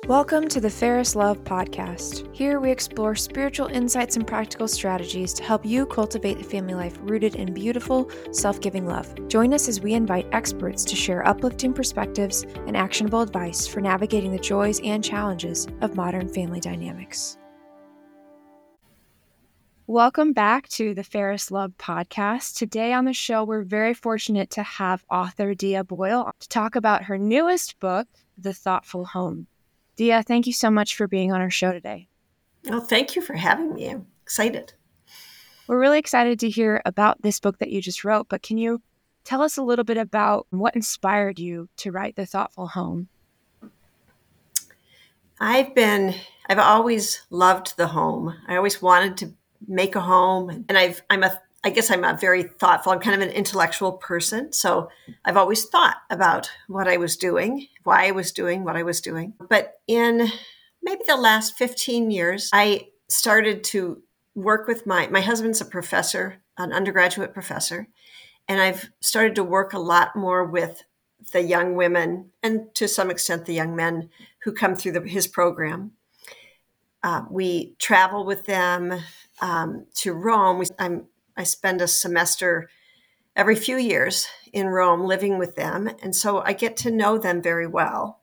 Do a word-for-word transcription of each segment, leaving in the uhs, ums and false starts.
Welcome to the Ferris Love Podcast. Here we explore spiritual insights and practical strategies to help you cultivate a family life rooted in beautiful, self-giving love. Join us as we invite experts to share uplifting perspectives and actionable advice for navigating the joys and challenges of modern family dynamics. Welcome back to the Ferris Love Podcast. Today on the show, we're very fortunate to have author Dia Boyle to talk about her newest book, The Thoughtful Home. Dia, thank you so much for being on our show today. Well, thank you for having me. I'm excited. We're really excited to hear about this book that you just wrote, but can you tell us a little bit about what inspired you to write The Thoughtful Home? I've been, I've always loved the home. I always wanted to make a home. And I've, I'm a, I guess I'm a very thoughtful, I'm kind of an intellectual person. So I've always thought about what I was doing, why I was doing what I was doing. But in maybe the last fifteen years, I started to work with my, my husband's a professor, an undergraduate professor. And I've started to work a lot more with the young women and to some extent the young men who come through the, his program. Uh, we travel with them um, to Rome. We, I'm, I spend a semester every few years in Rome living with them. And so I get to know them very well.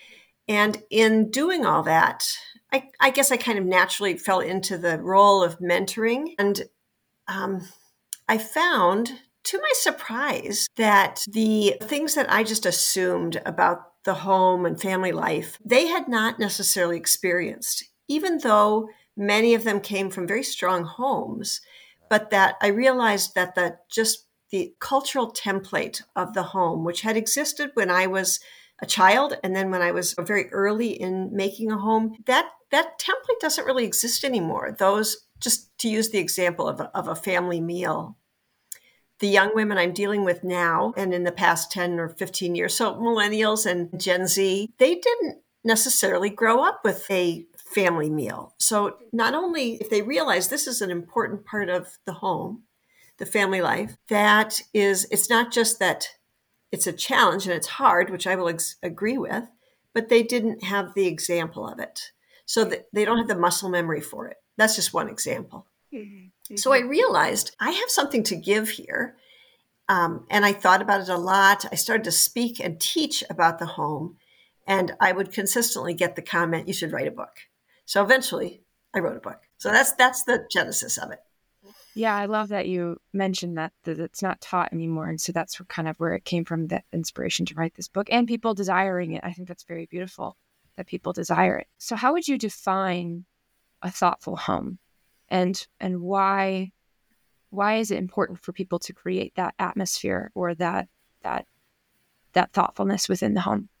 And in doing all that, I, I guess I kind of naturally fell into the role of mentoring. And um, I found, to my surprise, that the things that I just assumed about the home and family life, they had not necessarily experienced, even though many of them came from very strong homes. But that I realized that the just the cultural template of the home, which had existed when I was a child, and then when I was very early in making a home, that that template doesn't really exist anymore. Those, just to use the example of a, of a family meal, the young women I'm dealing with now and in the past ten or fifteen years, so millennials and Gen Z, they didn't necessarily grow up with a family meal. So not only if they realize this is an important part of the home, the family life, that is, it's not just that it's a challenge and it's hard, which I will ex- agree with, but they didn't have the example of it. So that they don't have the muscle memory for it. That's just one example. Mm-hmm. So I realized I have something to give here. Um, and I thought about it a lot. I started to speak and teach about the home. And I would consistently get the comment, you should write a book. So eventually I wrote a book. So that's that's the genesis of it. Yeah, I love that you mentioned that, that it's not taught anymore. And so that's kind of where it came from, that inspiration to write this book and people desiring it. I think that's very beautiful that people desire it. So how would you define a thoughtful home, and and why why is it important for people to create that atmosphere or that that that thoughtfulness within the home?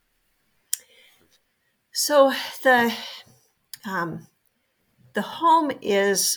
So the um, the home is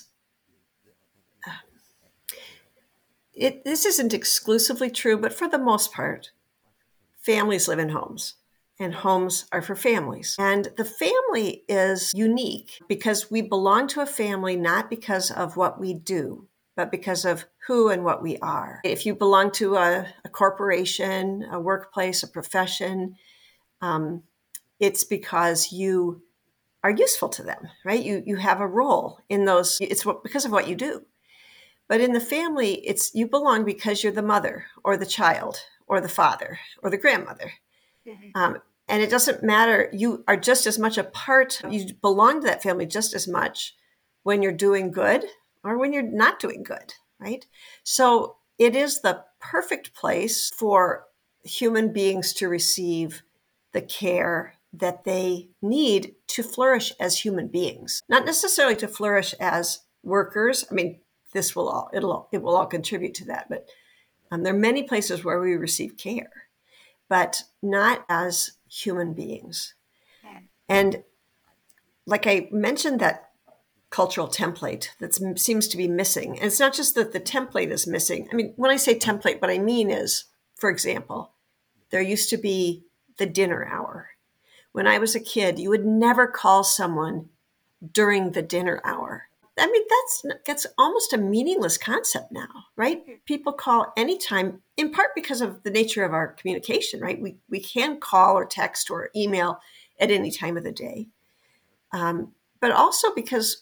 it. This isn't exclusively true, but for the most part, families live in homes. And homes are for families. And the family is unique because we belong to a family not because of what we do, but because of who and what we are. If you belong to a, a corporation, a workplace, a profession, um, it's because you are useful to them, right? You you have a role in those. It's what, because of what you do. But in the family, it's you belong because you're the mother or the child or the father or the grandmother. Um, and it doesn't matter. You are just as much a part, you belong to that family just as much when you're doing good or when you're not doing good, right? So it is the perfect place for human beings to receive the care that they need to flourish as human beings, not necessarily to flourish as workers. I mean, this will all, it'll, it will all contribute to that, but um, there are many places where we receive care, but not as human beings. And like I mentioned, that cultural template that seems to be missing. And it's not just that the template is missing. I mean, when I say template, what I mean is, for example, there used to be the dinner hour. When I was a kid, you would never call someone during the dinner hour. I mean, that's that's almost a meaningless concept now, right? People call anytime, in part because of the nature of our communication, right? We we can call or text or email at any time of the day. Um, but also because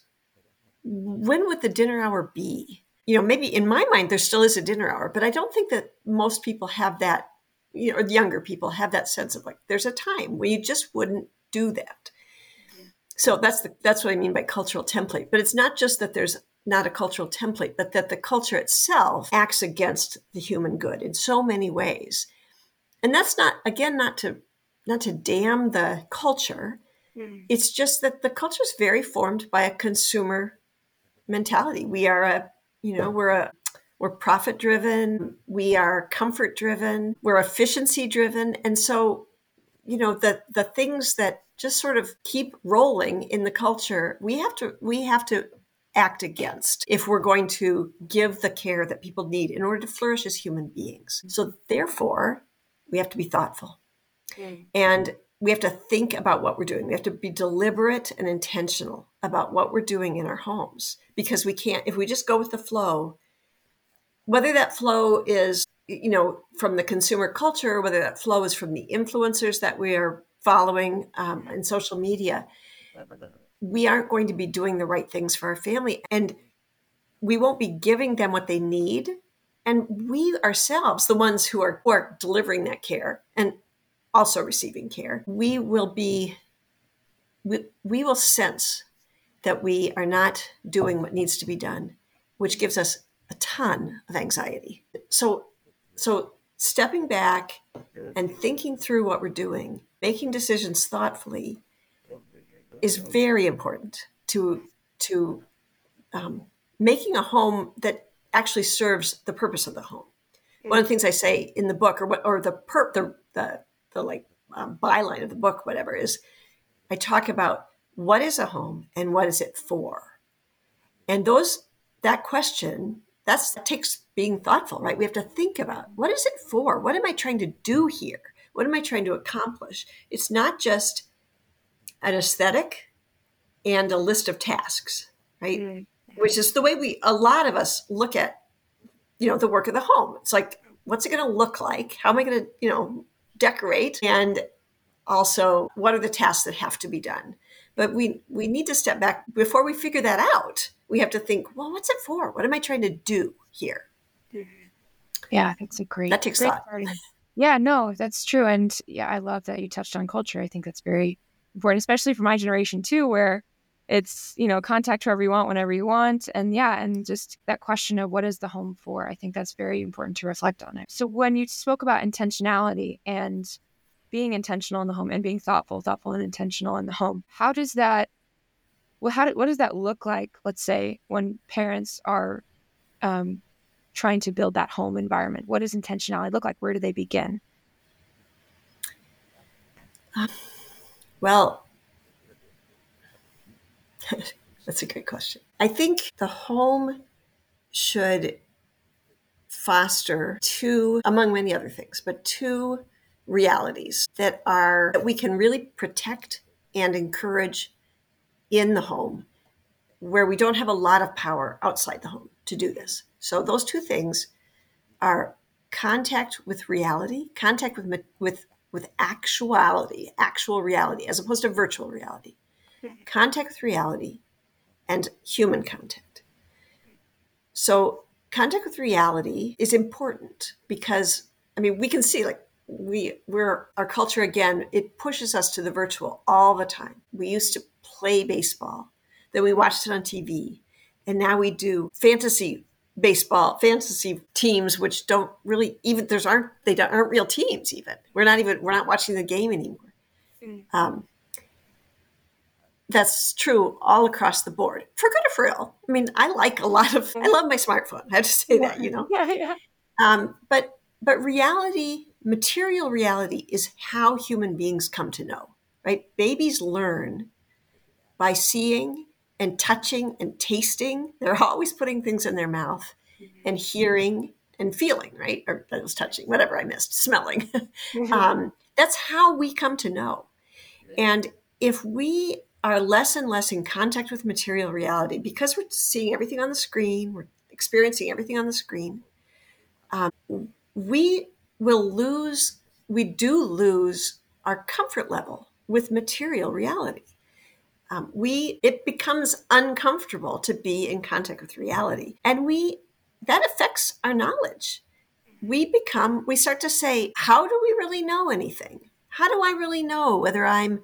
when would the dinner hour be? You know, maybe in my mind, there still is a dinner hour, but I don't think that most people have that, you know, or younger people have that sense of like, there's a time when you just wouldn't do that. So that's the, that's what I mean by cultural template. But it's not just that there's not a cultural template, but that the culture itself acts against the human good in so many ways. And that's not, again, not to not to damn the culture. Mm. It's just that the culture is very formed by a consumer mentality. We are a, you know, we're a we're profit driven, we are comfort driven, we're efficiency driven. And so, you know, the the things that just sort of keep rolling in the culture, we have to we have to act against if we're going to give the care that people need in order to flourish as human beings. So therefore, we have to be thoughtful. Mm. And we have to think about what we're doing. We have to be deliberate and intentional about what we're doing in our homes, because we can't, if we just go with the flow, whether that flow is, you know, from the consumer culture, whether that flow is from the influencers that we are following um, in social media, we aren't going to be doing the right things for our family, and we won't be giving them what they need. And we ourselves, the ones who are, who are delivering that care and also receiving care, we will be, we, we will sense that we are not doing what needs to be done, which gives us a ton of anxiety. So, so stepping back and thinking through what we're doing, making decisions thoughtfully, is very important to to um, making a home that actually serves the purpose of the home. Mm-hmm. One of the things I say in the book, or what, or the per, the the the like um, byline of the book, whatever, is I talk about what is a home and what is it for, and those that question that's that takes being thoughtful, right? We have to think about, what is it for? What am I trying to do here? What am I trying to accomplish? It's not just an aesthetic and a list of tasks, right? Mm-hmm. Which is the way we, a lot of us look at, you know, the work of the home. It's like, what's it going to look like? How am I going to, you know, decorate? And also, what are the tasks that have to be done? But we, we need to step back before we figure that out. We have to think, well, what's it for? What am I trying to do here? Yeah, that's a great, that takes great thought. starting. Yeah, no, that's true. And yeah, I love that you touched on culture. I think that's very important, especially for my generation too, where it's, you know, contact whoever you want, whenever you want. And yeah, and just that question of what is the home for? I think that's very important to reflect on it. So when you spoke about intentionality and being intentional in the home and being thoughtful, thoughtful and intentional in the home, how does that, well, how do, what does that look like, let's say, when parents are um, trying to build that home environment? What does intentionality look like? Where do they begin? Uh, well, that's a great question. I think the home should foster two, among many other things, but two realities that are, that we can really protect and encourage in the home, where we don't have a lot of power outside the home to do this. So those two things are contact with reality, contact with with with actuality, actual reality, as opposed to virtual reality. Contact with reality and human contact. So contact with reality is important because, I mean, we can see, like, we we're our culture, again, it pushes us to the virtual all the time. We used to play baseball, then we watched it on T V, and now we do fantasy baseball, fantasy teams, which don't really even, there's aren't, they don't, aren't real teams even. We're not even, we're not watching the game anymore. Mm. Um, that's true all across the board, for good or for ill. I mean, I like a lot of, I love my smartphone. I have to say yeah. that, you know. Yeah, yeah. Um, but, but reality, material reality is how human beings come to know, right? Babies learn by seeing and touching and tasting. They're always putting things in their mouth, and hearing and feeling, right? Or that was touching, whatever I missed, smelling. um, that's how we come to know. And if we are less and less in contact with material reality, because we're seeing everything on the screen, we're experiencing everything on the screen, um, we will lose, we do lose our comfort level with material reality. Um, we it becomes uncomfortable to be in contact with reality, and we that affects our knowledge. We become we start to say, how do we really know anything? How do I really know whether I'm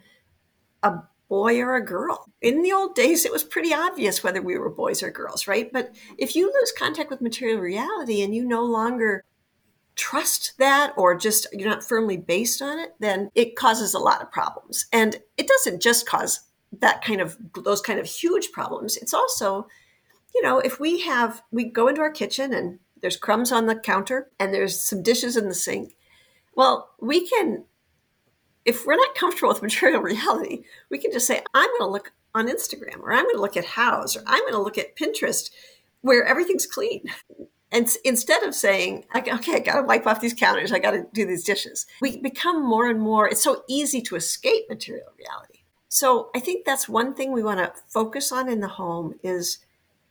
a boy or a girl? In the old days, it was pretty obvious whether we were boys or girls, right? But if you lose contact with material reality and you no longer trust that, or just you're not firmly based on it, then it causes a lot of problems. And it doesn't just cause that kind of those kind of huge problems. It's also, you know, if we have we go into our kitchen and there's crumbs on the counter and there's some dishes in the sink, well, we can, if we're not comfortable with material reality, we can just say, I'm going to look on Instagram, or I'm going to look at Houzz, or I'm going to look at Pinterest, where everything's clean. And instead of saying, okay, I got to wipe off these counters, I got to do these dishes, we become more and more, it's so easy to escape material reality. So I think that's one thing we want to focus on in the home is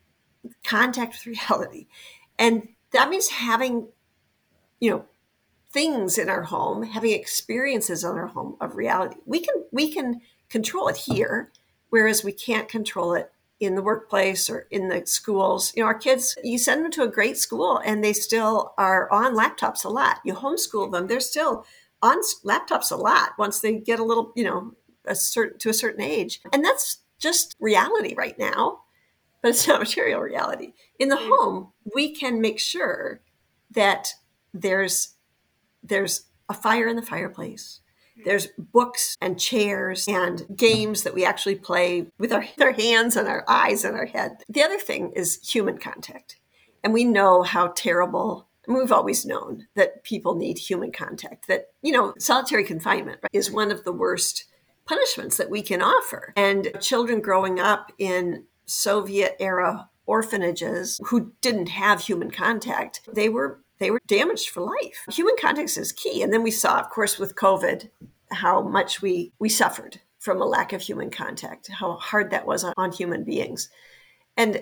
contact with reality. And that means having, you know, things in our home, having experiences in our home of reality. We can we can control it here, whereas we can't control it in the workplace or in the schools. You know, our kids, you send them to a great school and they still are on laptops a lot. You homeschool them, they're still on laptops a lot once they get a little, you know, a certain to a certain age. And that's just reality right now, but it's not material reality. In the home, we can make sure that there's there's a fire in the fireplace. There's books and chairs and games that we actually play with our, our hands and our eyes and our head. The other thing is human contact. And we know how terrible, I mean, we've always known that people need human contact, that, you know, solitary confinement, right, is one of the worst punishments that we can offer. And children growing up in Soviet era orphanages who didn't have human contact, they were They were damaged for life. Human contact is key. And then we saw, of course, with COVID, how much we, we suffered from a lack of human contact, how hard that was on, on human beings. And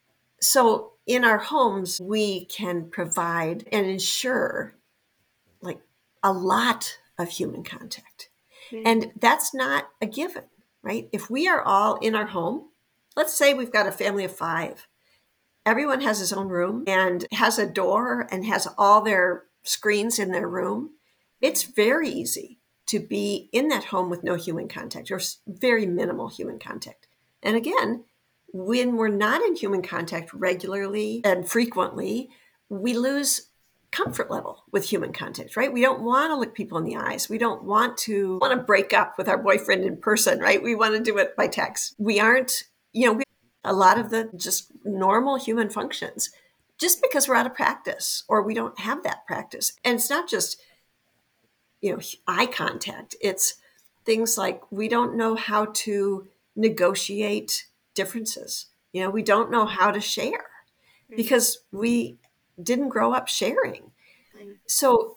so in our homes, we can provide and ensure like a lot of human contact. Mm-hmm. And that's not a given, right? If we are all in our home, let's say we've got a family of five. Everyone has his own room and has a door and has all their screens in their room. It's very easy to be in that home with no human contact or very minimal human contact. And again, when we're not in human contact regularly and frequently, we lose comfort level with human contact, right? We don't want to look people in the eyes. We don't want to want to break up with our boyfriend in person, right? We want to do it by text. We aren't, you know, we a lot of the just normal human functions, just because we're out of practice or we don't have that practice. And it's not just, you know, eye contact. It's things like we don't know how to negotiate differences. You know, we don't know how to share because we didn't grow up sharing. So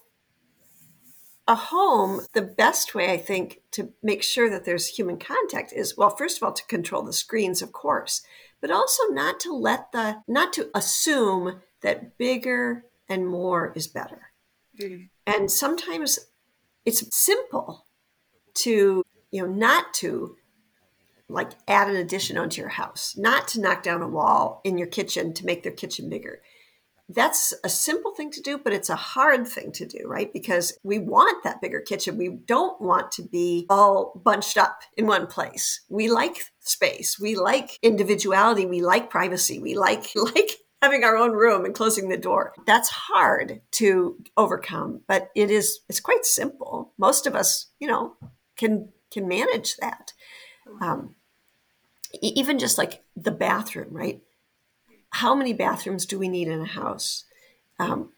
a home, the best way, I think, to make sure that there's human contact is, well, first of all, to control the screens, of course, but also not to let the, not to assume that bigger and more is better. Mm-hmm. And sometimes it's simple to, you know, not to like add an addition onto your house, not to knock down a wall in your kitchen to make their kitchen bigger. That's a simple thing to do, but it's a hard thing to do, right? Because we want that bigger kitchen. We don't want to be all bunched up in one place. We like space. We like individuality. We like privacy. We like, like having our own room and closing the door. That's hard to overcome, but it is, it's quite simple. Most of us, you know, can, can manage that. Um, even just like the bathroom, right? How many bathrooms do we need in a house? Um,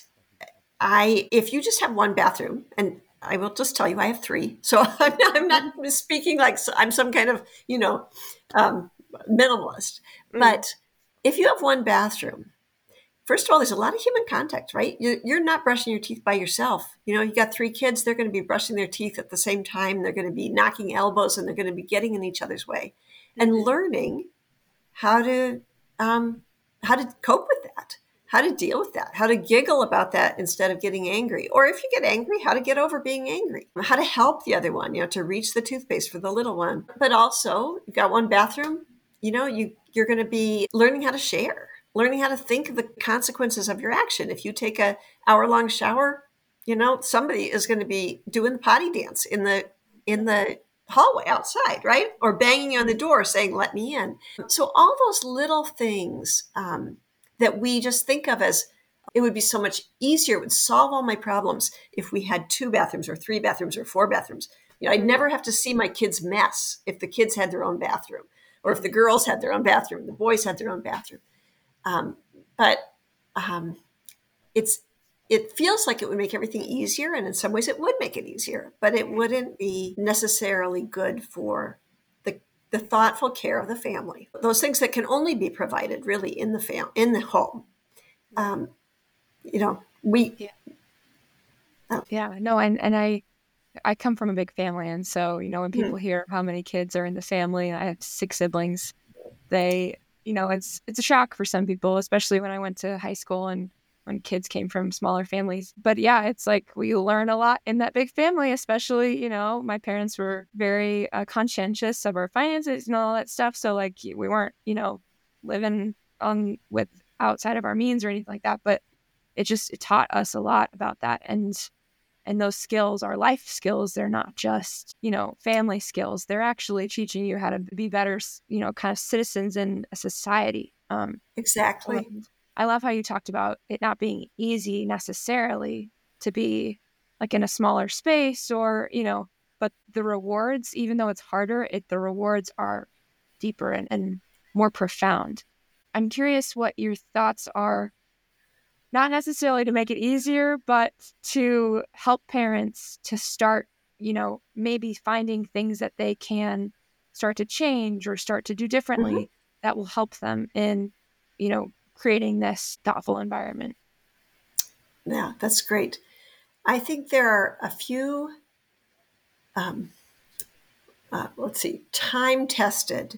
I, if you just have one bathroom, and I will just tell you, I have three. So I'm not, I'm not speaking like I'm some kind of, you know, um, minimalist. Mm. But if you have one bathroom, first of all, there's a lot of human contact, right? You're, you're not brushing your teeth by yourself. You know, you got three kids, they're going to be brushing their teeth at the same time. They're going to be knocking elbows and they're going to be getting in each other's way and learning how to, um, how to cope with that. how to deal with that, how to giggle about that instead of getting angry. Or if you get angry, how to get over being angry, how to help the other one, you know, to reach the toothpaste for the little one. But also, you've got one bathroom, you know, you, you're going to be learning how to share, learning how to think of the consequences of your action. If you take a hour long shower, you know, somebody is going to be doing the potty dance in the, in the hallway outside, right? Or banging on the door saying, let me in. So all those little things, um, that we just think of as, it would be so much easier, it would solve all my problems if we had two bathrooms or three bathrooms or four bathrooms. You know, I'd never have to see my kids' mess if the kids had their own bathroom, or if the girls had their own bathroom, the boys had their own bathroom. Um, but um, it's it feels like it would make everything easier, and in some ways it would make it easier, but it wouldn't be necessarily good for the the thoughtful care of the family. Those things that can only be provided really in the fam- in the home. Um, you know, we. Yeah. Uh, Yeah. No, and, and I, I come from a big family. And so, you know, when hmm, people hear how many kids are in the family, I have six siblings, they, you know, it's, it's a shock for some people, especially when I went to high school and when kids came from smaller families. But yeah, it's like we learn a lot in that big family, especially, you know, my parents were very uh, conscientious of our finances and all that stuff. So like we weren't, you know, living on with outside of our means or anything like that. But it just it taught us a lot about that. And and those skills are life skills. They're not just, you know, family skills. They're actually teaching you how to be better, you know, kind of citizens in a society. Um, exactly. and I love how you talked about it not being easy necessarily to be like in a smaller space or, you know, but the rewards, even though it's harder, it the rewards are deeper and, and more profound. I'm curious what your thoughts are, not necessarily to make it easier, but to help parents to start, you know, maybe finding things that they can start to change or start to do Hmm. differently that will help them in, you know, creating this thoughtful environment. Yeah, that's great. I think there are a few, um, uh, let's see, time tested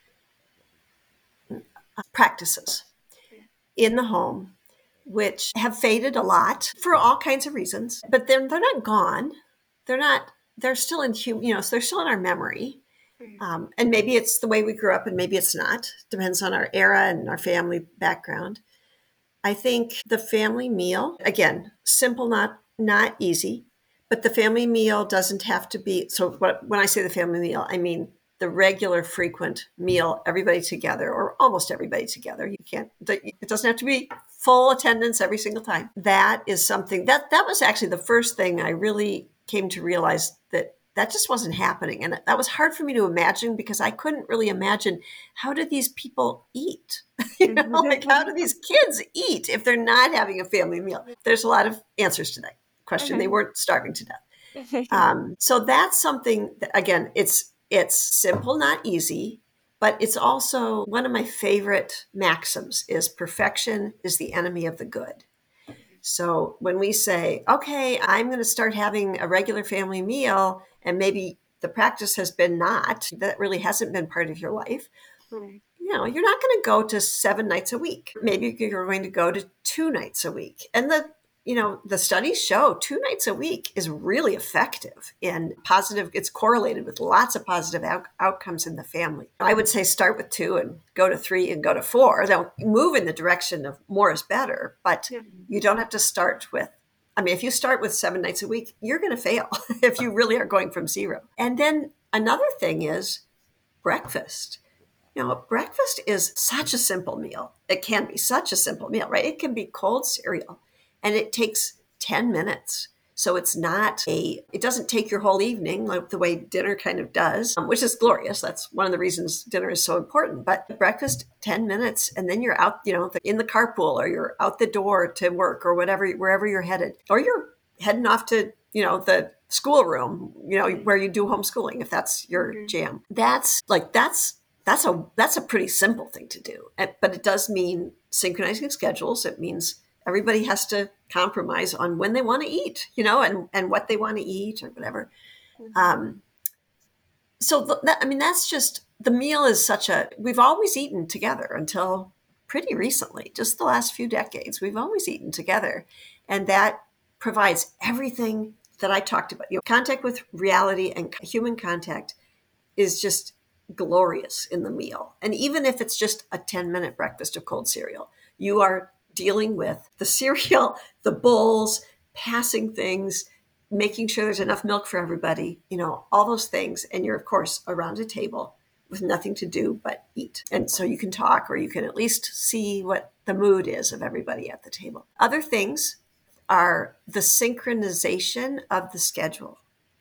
uh, practices in the home, which have faded a lot for all kinds of reasons, but then they're not gone. They're not, they're still in, hum- you know, so they're still in our memory. Um, and maybe it's the way we grew up and maybe it's not. Depends on our era and our family background. I think the family meal, again, simple, not not easy, but the family meal doesn't have to be. So what, when I say the family meal, I mean the regular, frequent meal, everybody together or almost everybody together. You can't. It doesn't have to be full attendance every single time. That is something that that was actually the first thing I really came to realize that that just wasn't happening, and that was hard for me to imagine because I couldn't really imagine how do these people eat. You know, like how do these kids eat if they're not having a family meal? There's a lot of answers to that question. They weren't starving to death. Um, so that's something that, again, it's it's simple, not easy, but it's also one of my favorite maxims is perfection is the enemy of the good. So when we say, okay, I'm going to start having a regular family meal, and maybe the practice has been not, that really hasn't been part of your life, you know, you're not going to go to seven nights a week. Maybe you're going to go to two nights a week. And the, you know, the studies show two nights a week is really effective and positive. It's correlated with lots of positive out- outcomes in the family. I would say start with two and go to three and go to four. They'll move in the direction of more is better, but you don't have to start with, I mean, if you start with seven nights a week, you're going to fail if you really are going from zero. And then another thing is breakfast. You know, breakfast is such a simple meal. It can be such a simple meal, right? It can be cold cereal and it takes ten minutes. So it's not a, it doesn't take your whole evening like the way dinner kind of does, um, which is glorious. That's one of the reasons dinner is so important. But breakfast, ten minutes, and then you're out, you know, in the carpool or you're out the door to work or whatever, wherever you're headed, or you're heading off to, you know, the schoolroom, you know, where you do homeschooling, if that's your jam. That's like, that's that's a that's a pretty simple thing to do, but it does mean synchronizing schedules. It means everybody has to compromise on when they want to eat, you know, and and what they want to eat or whatever. Um, so that, I mean, that's just the meal is such a we've always eaten together until pretty recently, just the last few decades. We've always eaten together. And that provides everything that I talked about. You know, contact with reality and human contact is just glorious in the meal. And even if it's just a ten minute breakfast of cold cereal, you are dealing with the cereal, the bowls, passing things, making sure there's enough milk for everybody, you know, all those things. And you're, of course, around a table with nothing to do but eat. And so you can talk, or you can at least see what the mood is of everybody at the table. Other things are the synchronization of the schedule.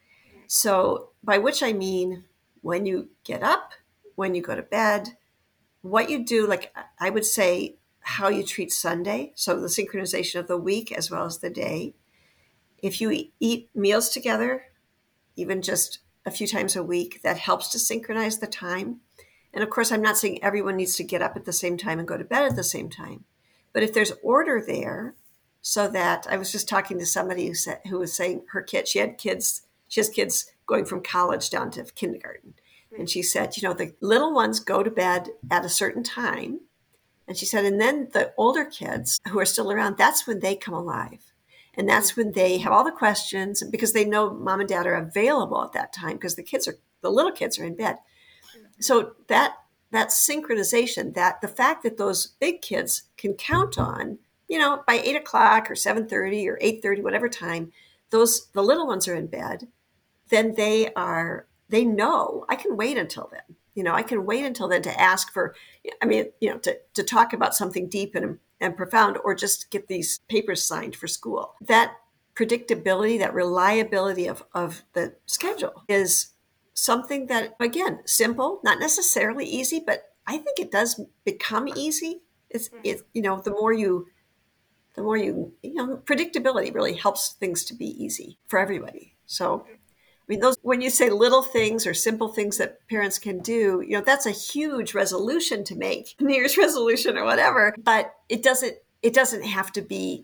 So by which I mean when you get up, when you go to bed, what you do, like I would say how you treat Sunday. So the synchronization of the week as well as the day. If you eat meals together, even just a few times a week, that helps to synchronize the time. And of course, I'm not saying everyone needs to get up at the same time and go to bed at the same time. But if there's order there, so that I was just talking to somebody who said, who was saying her kid, she had kids, she has kids going from college down to kindergarten. And she said, you know, the little ones go to bed at a certain time. And she said, and then the older kids who are still around, that's when they come alive. And that's when they have all the questions, because they know mom and dad are available at that time, because the kids are, the little kids are in bed. So that, that synchronization, that the fact that those big kids can count on, you know, by eight o'clock or seven thirty or eight thirty, whatever time, those, the little ones are in bed, then they are, they know I can wait until then. You know, I can wait until then to ask for, I mean, you know, to, to talk about something deep and, and profound, or just get these papers signed for school. That predictability, that reliability of, of the schedule is something that, again, simple, not necessarily easy, but I think it does become easy. It's, it, you know, the more you, the more you, you know, predictability really helps things to be easy for everybody. So, I mean, those, when you say little things or simple things that parents can do, you know, that's a huge resolution to make, New Year's resolution or whatever, but it doesn't, it doesn't have to be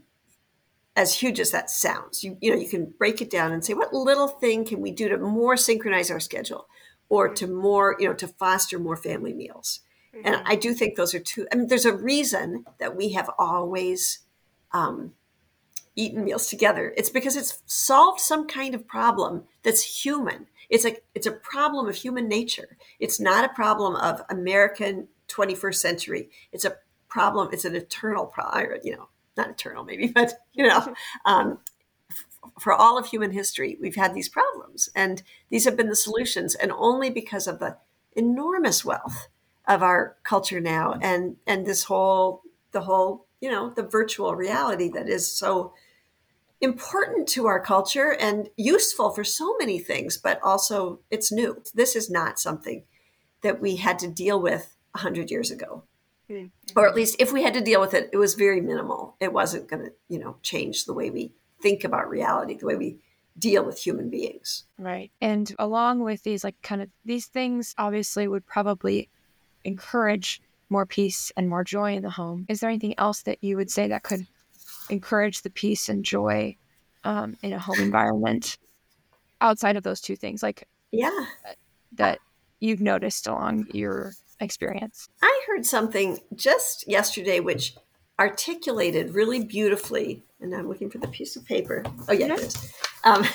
as huge as that sounds. You, you know, you can break it down and say, what little thing can we do to more synchronize our schedule, or to more, you know, to foster more family meals? Mm-hmm. And I do think those are two, I mean, there's a reason that we have always, um, eaten meals together. It's because it's solved some kind of problem that's human. It's like, it's a problem of human nature. It's not a problem of American twenty-first century. It's a problem. It's an eternal problem, you know, not eternal maybe, but you know, um, f- for all of human history, we've had these problems, and these have been the solutions, and only because of the enormous wealth of our culture now. And, and this whole, the whole, you know, the virtual reality that is so important to our culture and useful for so many things, but also it's new. This is not something that we had to deal with a hundred years ago, mm-hmm. or at least if we had to deal with it, it was very minimal. It wasn't going to, you know, change the way we think about reality, the way we deal with human beings. Right. And along with these, like kind of these things obviously would probably encourage more peace and more joy in the home. Is there anything else that you would say that could encourage the peace and joy um, in a home environment outside of those two things, like yeah, that you've noticed along your experience? I heard something just yesterday which articulated really beautifully, and I'm looking for the piece of paper. Oh yeah, yeah. It is. Um,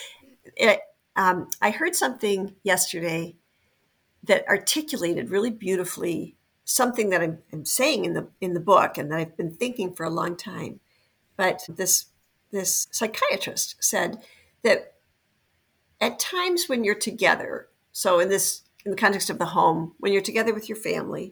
it, um, I heard something yesterday that articulated really beautifully something that I'm, I'm saying in the in the book, and that I've been thinking for a long time. But this this psychiatrist said that at times when you're together, so in this in the context of the home, when you're together with your family,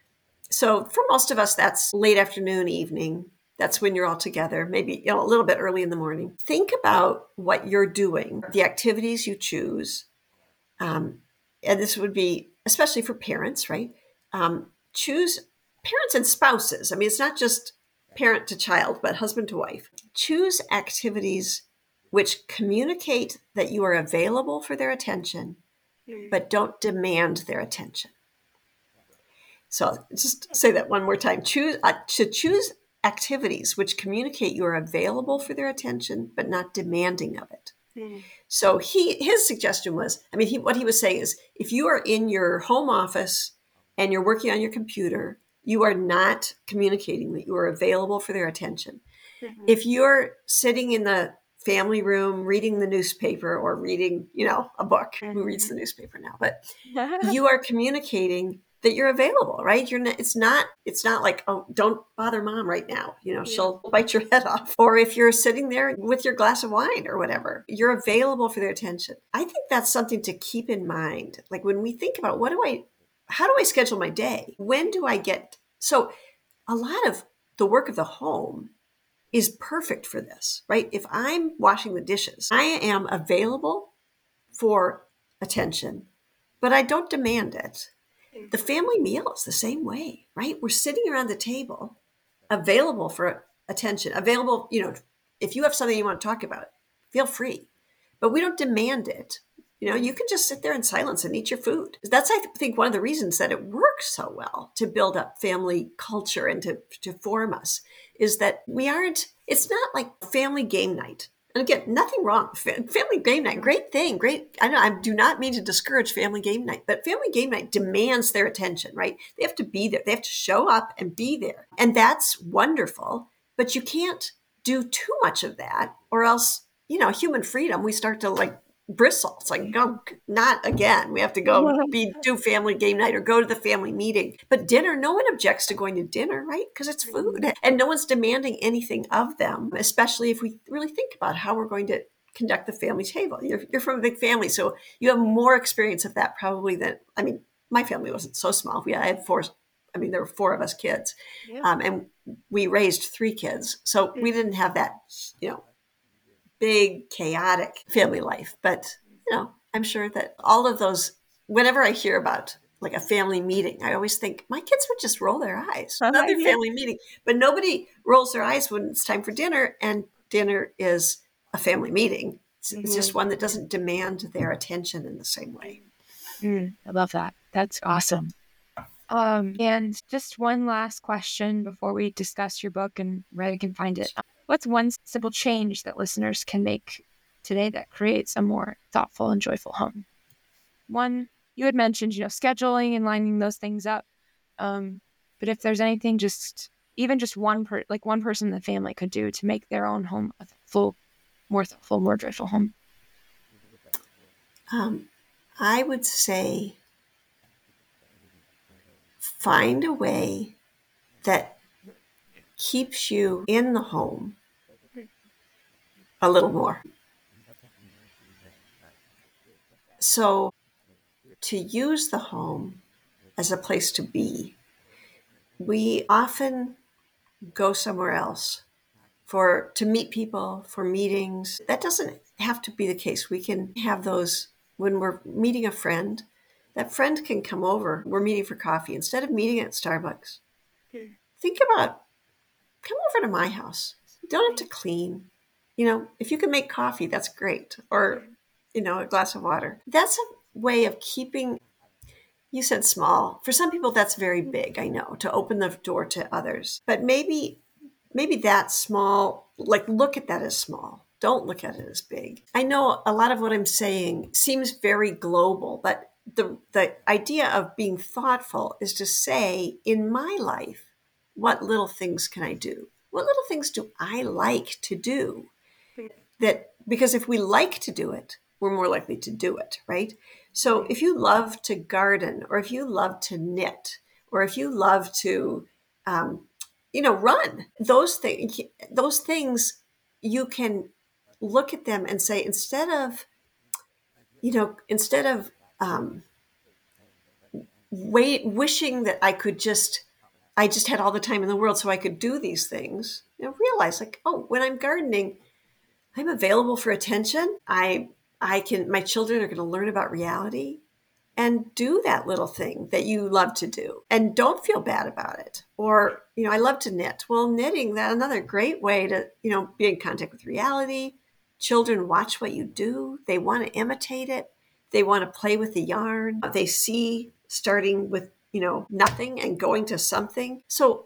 so for most of us that's late afternoon, evening. That's when you're all together, maybe, you know, a little bit early in the morning. Think about what you're doing, the activities you choose, um, and this would be especially for parents, right? Um, choose parents and spouses. I mean, it's not just parent to child, but husband to wife. Choose activities which communicate that you are available for their attention, but don't demand their attention. So I'll just say that one more time. Choose uh, to choose activities which communicate you are available for their attention, but not demanding of it. Mm. So he his suggestion was, I mean, he, what he was saying is, if you are in your home office and you're working on your computer, you are not communicating that you are available for their attention. Mm-hmm. If you're sitting in the family room reading the newspaper or reading, you know, a book, mm-hmm. Who reads the newspaper now? But you are communicating that you're available, right? You're not, it's not, it's not like, oh, don't bother mom right now. You know, yeah. She'll bite your head off. Or if you're sitting there with your glass of wine or whatever, you're available for their attention. I think that's something to keep in mind. Like when we think about what do I, how do I schedule my day? When do I get, so a lot of the work of the home is perfect for this, right? If I'm washing the dishes, I am available for attention, but I don't demand it. The family meal is the same way, right? We're sitting around the table, available for attention, available, you know, if you have something you want to talk about, feel free, but we don't demand it. You know, you can just sit there in silence and eat your food. That's, I think, one of the reasons that it works so well to build up family culture and to, to form us is that we aren't, it's not like family game night. And again, nothing wrong. Family game night, great thing, great. I know I do not mean to discourage family game night, but family game night demands their attention, right? They have to be there. They have to show up and be there. And that's wonderful, but you can't do too much of that or else, you know, human freedom, we start to like bristle. It's like, go, not again. We have to go be do family game night or go to the family meeting. But dinner, no one objects to going to dinner, right? Because it's food and no one's demanding anything of them, especially if we really think about how we're going to conduct the family table. You're, you're from a big family, so you have more experience of that probably than, I mean, my family wasn't so small. We, I had four, I mean, there were four of us kids yeah. um, and we raised three kids. So we didn't have that, you know, big chaotic family life. But, you know, I'm sure that all of those, whenever I hear about like a family meeting, I always think my kids would just roll their eyes. Uh-huh, Another yeah. family meeting. But nobody rolls their eyes when it's time for dinner. And dinner is a family meeting. It's, mm-hmm. it's just one that doesn't demand their attention in the same way. Mm, I love that. That's awesome. Um, and just one last question before we discuss your book and where they can find it. What's one simple change that listeners can make today that creates a more thoughtful and joyful home? One, you had mentioned, you know, scheduling and lining those things up. Um, but if there's anything, just even just one per like one person in the family could do to make their own home a full, more thoughtful, more joyful home. Um, I would say find a way that keeps you in the home a little more. So to use the home as a place to be, we often go somewhere else for to meet people, for meetings. That doesn't have to be the case. We can have those when we're meeting a friend. That friend can come over. We're meeting for coffee. Instead of meeting at Starbucks, okay. think about, come over to my house. You don't have to clean. You know, if you can make coffee, that's great. Or, you know, a glass of water. That's a way of keeping, you said small. For some people, that's very big, I know, to open the door to others. But maybe, maybe that small, like look at that as small. Don't look at it as big. I know a lot of what I'm saying seems very global, but the, the idea of being thoughtful is to say, in my life, what little things can I do? What little things do I like to do? That because if we like to do it, we're more likely to do it, right? So if you love to garden, or if you love to knit, or if you love to, um, you know, run, those things, those things, you can look at them and say, instead of, you know, instead of um, wait, wishing that I could just, I just had all the time in the world so I could do these things, you know, realize like, oh, when I'm gardening, I'm available for attention. I I can, my children are going to learn about reality and do that little thing that you love to do and don't feel bad about it. Or, you know, I love to knit. Well, knitting, that another great way to, you know, be in contact with reality. Children watch what you do. They want to imitate it. They want to play with the yarn. They see starting with, you know, nothing and going to something. So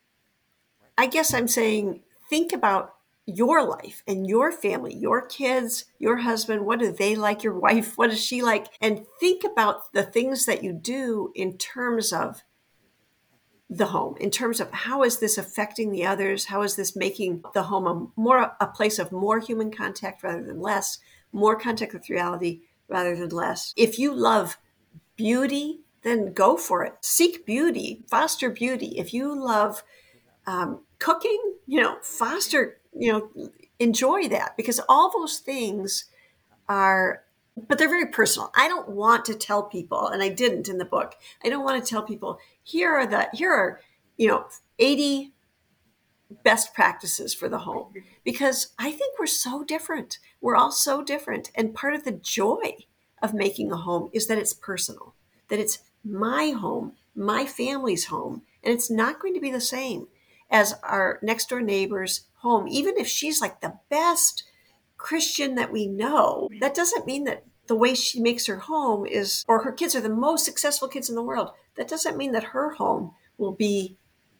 I guess I'm saying, think about your life and your family, your kids, your husband. What do they like? Your wife, what does she like? And think about the things that you do in terms of the home in terms of how is this affecting the others? How is this making the home a more a place of more human contact rather than less, more contact with reality rather than less? If you love beauty, then go for it. Seek beauty, foster beauty. If you love um, cooking, you know, foster, you know, enjoy that, because all those things are, but they're very personal. I don't want to tell people, and I didn't in the book, I don't want to tell people, here are the, here are, you know, eighty best practices for the home, because I think we're so different. We're all so different. And part of the joy of making a home is that it's personal, that it's my home, my family's home, and it's not going to be the same as our next door neighbor's home. Even if she's like the best Christian that we know, that doesn't mean that the way she makes her home is, or her kids are the most successful kids in the world. That doesn't mean that her home will be,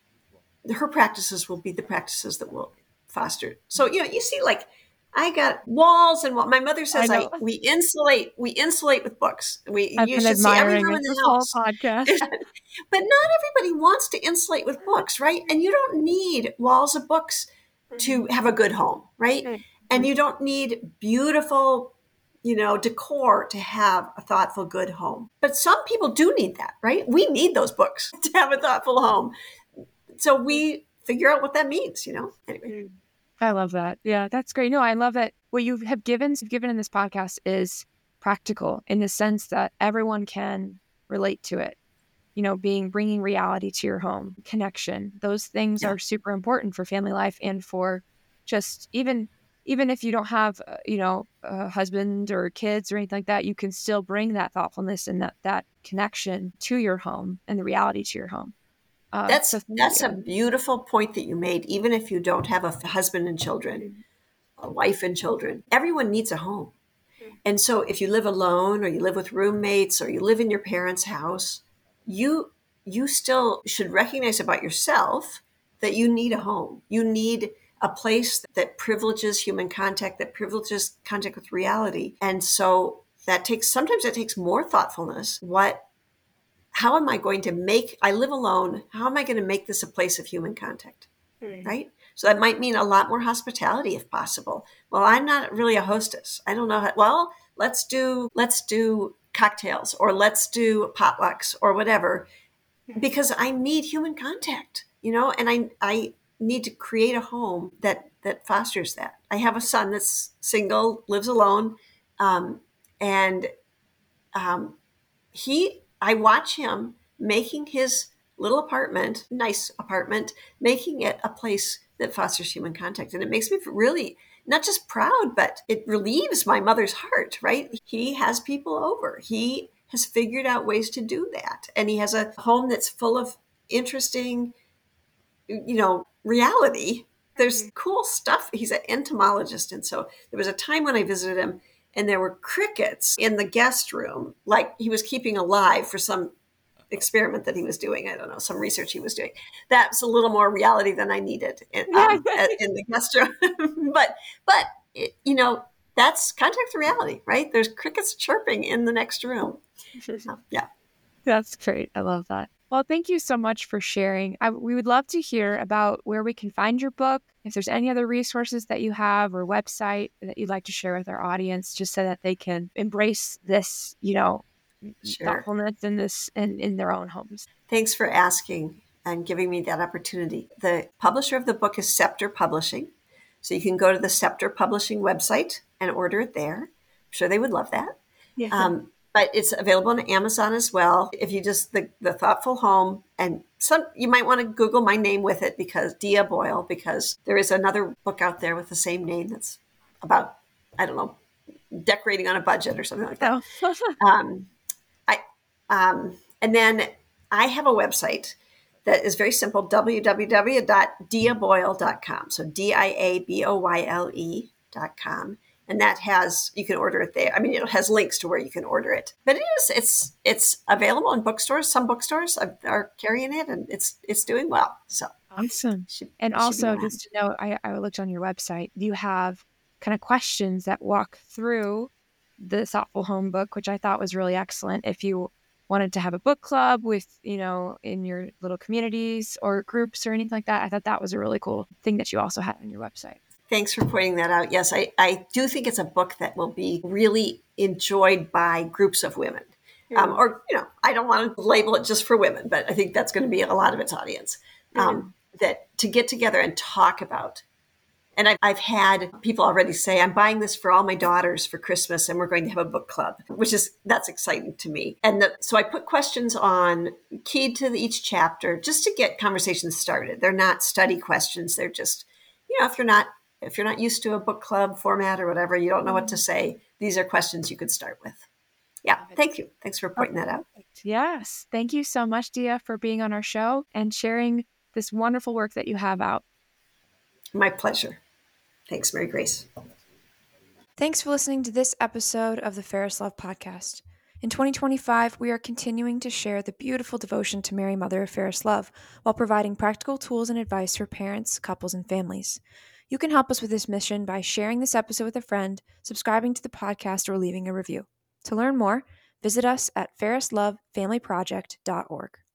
her practices will be the practices that will foster. So, you know, you see, like, I got walls and what my mother says, I, I know. I we insulate, we insulate with books. We I've you been should see every admiring room it in this the whole house. podcast. But not everybody wants to insulate with books, right? And you don't need walls of books to have a good home, right? And you don't need beautiful, you know, decor to have a thoughtful, good home. But some people do need that, right? We need those books to have a thoughtful home. So we figure out what that means, you know? Anyway. I love that. Yeah, that's great. No, I love that what you have given given in this podcast is practical in the sense that everyone can relate to it. You know, being bringing reality to your home, connection. Those things Yeah. are super important for family life and for just even even if you don't have, uh, you know, a husband or kids or anything like that, you can still bring that thoughtfulness and that that connection to your home and the reality to your home. Um, so That's thank that's a you. beautiful point that you made. Even if you don't have a husband and children, a wife and children, everyone needs a home. And so if you live alone or you live with roommates or you live in your parents' house, you you still should recognize about yourself that you need a home. You need a place that privileges human contact, that privileges contact with reality. And so that takes, sometimes that takes more thoughtfulness. What How am I going to make, I live alone, how am I going to make this a place of human contact? Right? So that might mean a lot more hospitality if possible. Well, I'm not really a hostess. I don't know how, well, let's do, let's do cocktails or let's do potlucks or whatever, because I need human contact, you know, and I, I need to create a home that, that fosters that. I have a son that's single, lives alone. Um, and, um, he, I watch him making his little apartment, nice apartment, making it a place that fosters human contact. And it makes me really not just proud, but it relieves my mother's heart, right? He has people over. He has figured out ways to do that. And he has a home that's full of interesting, you know, reality. There's cool stuff. He's an entomologist. And so there was a time when I visited him and there were crickets in the guest room, like he was keeping alive for some experiment that he was doing. I don't know, some research he was doing. That's a little more reality than I needed in, um, in the guest room. but, but it, you know, that's contact with reality, right? There's crickets chirping in the next room. Um, yeah. That's great. I love that. Well, thank you so much for sharing. I, we would love to hear about where we can find your book, if there's any other resources that you have or website that you'd like to share with our audience, just so that they can embrace this, you know, Sure. thoughtfulness in this in, in their own homes. Thanks for asking and giving me that opportunity. The publisher of the book is Scepter Publishing. So you can go to the Scepter Publishing website and order it there. I'm sure they would love that. Yeah. Um, but it's available on Amazon as well. If you just, the, the Thoughtful Home, and some, you might want to Google my name with it, because Dia Boyle, because there is another book out there with the same name that's about, I don't know, decorating on a budget or something like that. Oh. um, I, um, and then I have a website that is very simple, w w w dot dia boyle dot com. So D I A B O Y L E dot com. And that has, you can order it there. I mean, it has links to where you can order it. But it is, it's it's available in bookstores. Some bookstores are, are carrying it, and it's it's doing well. So Awesome. should, And should also, just to know, I, I looked on your website. You have kind of questions that walk through the Thoughtful Home book, which I thought was really excellent. If you wanted to have a book club with, you know, in your little communities or groups or anything like that. I thought that was a really cool thing that you also had on your website. Thanks for pointing that out. Yes, I, I do think it's a book that will be really enjoyed by groups of women. Um, or, you know, I don't want to label it just for women, but I think that's going to be a lot of its audience. Um, that to get together and talk about. And I've, I've had people already say, I'm buying this for all my daughters for Christmas and we're going to have a book club, which is, that's exciting to me. And the, so I put questions on keyed to each chapter just to get conversations started. They're not study questions. They're just, you know, if you're not, if you're not used to a book club format or whatever, you don't know what to say, these are questions you could start with. Yeah. Thank you. Thanks for pointing that out. Yes. Thank you so much, Dia, for being on our show and sharing this wonderful work that you have out. My pleasure. Thanks, Mary Grace. Thanks for listening to this episode of the Ferris Love Podcast. In twenty twenty-five, we are continuing to share the beautiful devotion to Mary, Mother of Ferris Love, while providing practical tools and advice for parents, couples, and families. You can help us with this mission by sharing this episode with a friend, subscribing to the podcast, or leaving a review. To learn more, visit us at ferris love family project dot org.